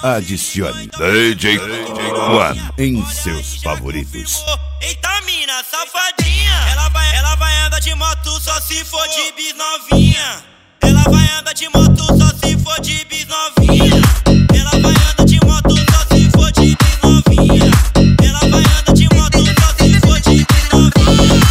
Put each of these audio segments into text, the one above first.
Adicione DJ One em seus favoritos. Eita mina safadinha, ela vai andar de moto só se for de bis novinha. Ela vai andar de moto só se for de bis novinha. Ela vai andar de moto só se for de bis novinha. Ela vai andar de moto só se for de bis novinha.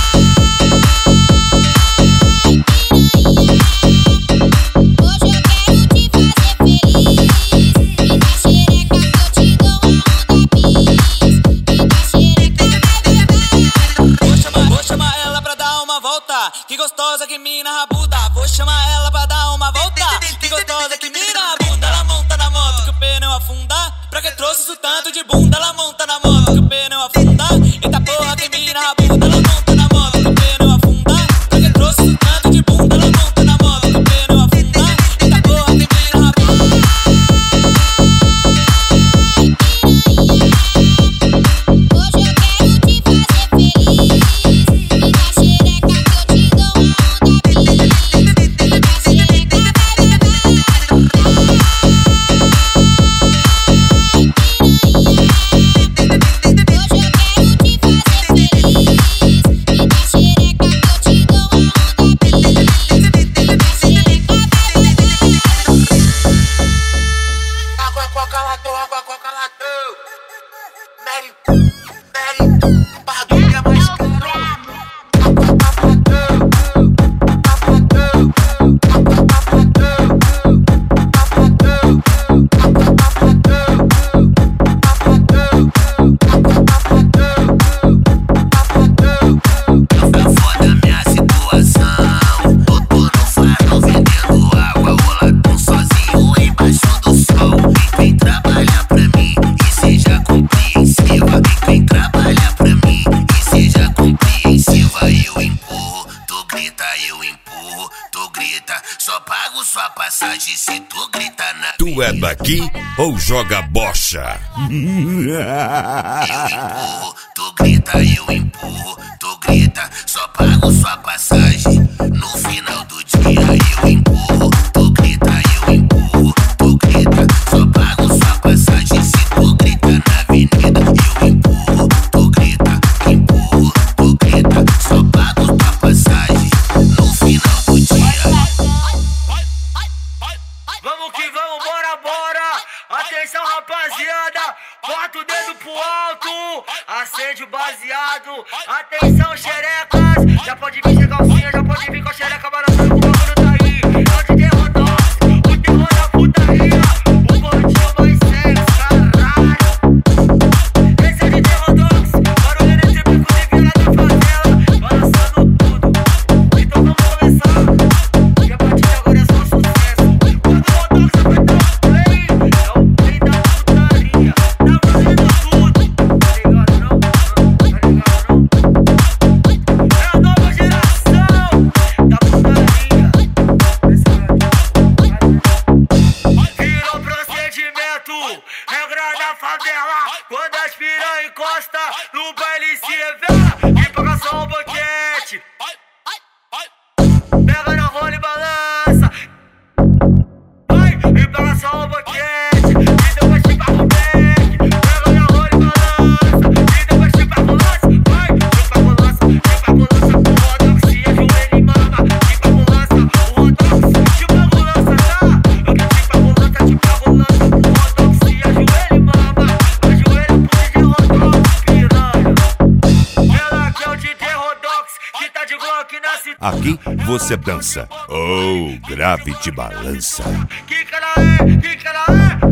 Que gostosa que mina rabuda. Vou chamar ela pra dar uma volta. Que gostosa que mina rabuda. Ela monta na moto que o pneu afunda. Pra que trouxe isso tanto de bunda? Ela monta na moto que o pneu afunda. Eita porra que mina rabuda. Ela monta na moto que o pneu afunda. Pra que trouxe isso tanto de bunda? Ela monta na moto que o pneu afunda. Eita porra que mina rabuda. Tu é daqui ou joga bocha? Eu empurro, tu grita, eu empurro, tu grita, só pago sua passagem. No final do dia eu empurro, tu grita, eu empurro, tu grita, só pago sua passagem. Se tu grita na avenida, eu empurro, tu grita, só pago sua passagem. No final do dia. Vamos que vamos, bora, bora. Atenção, rapaziada. Bota o dedo pro alto. Acende o baseado. Atenção, xerecas. Já pode vir chegar calcinha, já pode vir com a xereca balançando, o bagulho tá aí. Pode derrotar o terror da putaria. O gordinho mais sexy, caralho. Esse é de Terrodox. Barulho nesse bico de vila da favela. Balançando tudo. Então vamos começar. Que a partir de agora é só sucesso. Quando o Rodox apertar o play, é o play da putaria. Tá valendo tudo. Tá ligado não? Tá ligado não? É a nova geração da putaria. Virou procedimento, regra na favela. Quando as piranha encosta, no baile se revela. E paga só um boquete. Pega na rola e balança. Vai, e pega só um boquete. E depois te paga o back. Pega na rola e balança. E depois te paga o lance. Vai, te paga o lance. Te paga o lance pro Rodox. Se ajoelha e mama. Te paga o lance, o Rodox. Te paga o lance, tá? Eu que te pago o lance, te pago o lance pro Rodox. Se ajoelha e mama. Ajoelha pro Rodox, piranha. Ela que é o de Terrodox, que tá de Glock na cidade. Aqui você dança. Oh, grave te balança. Que cara é? Que cara é?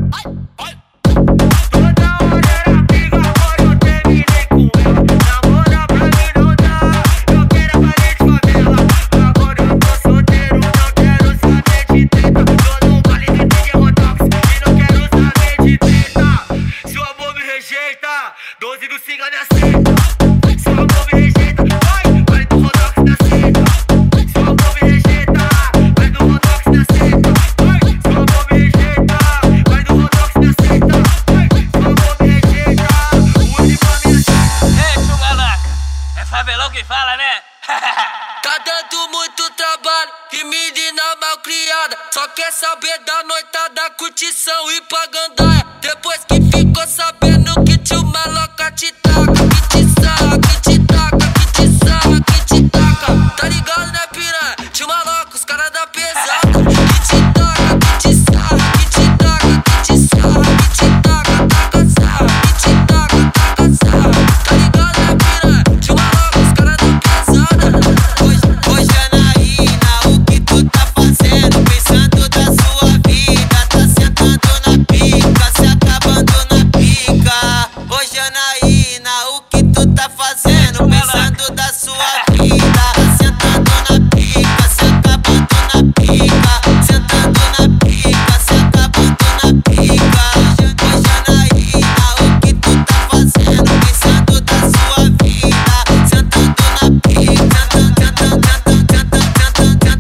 Toda hora era briga, agora eu terminei com ela. Namora pra mim não dá, eu quero baile de favela. Agora eu tô solteiro, não quero saber de treta. Tô no baile de Terrodox e não quero saber de treta. Se o amor me rejeita, 12 do Siga me aceita. Se o amor me rejeita, vai, baile do Rodox na seita. Se o amor me rejeita, vai do Rodox na seita. Vai, se o amor me rejeita, vai do Rodox na seita. Vai, se o amor me rejeita, o uniforme aceita. Ei, chungalaca, é favelão que fala, né? Tá dando muito trabalho, que menina mal criada. Só quer saber da noitada, curtição e pagandaia. Depois que ficou sabendo que tio maloca te taca, que te sarra, que te taca, que te sarra, que te taca. Tá ligado, né, piranha? Tio maloca, os caras da pesada. Que te taca, que te sarra, que te taca, que te sarra, que te taca, taca sarra, que te taca, taca sarra. Tá ligado, né, piranha? Tio maloca, os caras da pesada. Hoje Janaína, o que tu tá fazendo? Pensando da sua vida, tá sentando na pica, se acabando na pica. Hoje Janaína, o que tu tá fazendo? Pensando da sua vida, tá sentando na pica, se acabando na pica, sentando na pica, se acabando na pica. Hoje Janaína, o que tu tá fazendo? Pensando da sua vida, sentando na pica, sentando na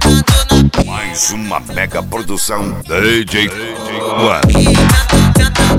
pica. Mais uma mega produção DJ One. Sentando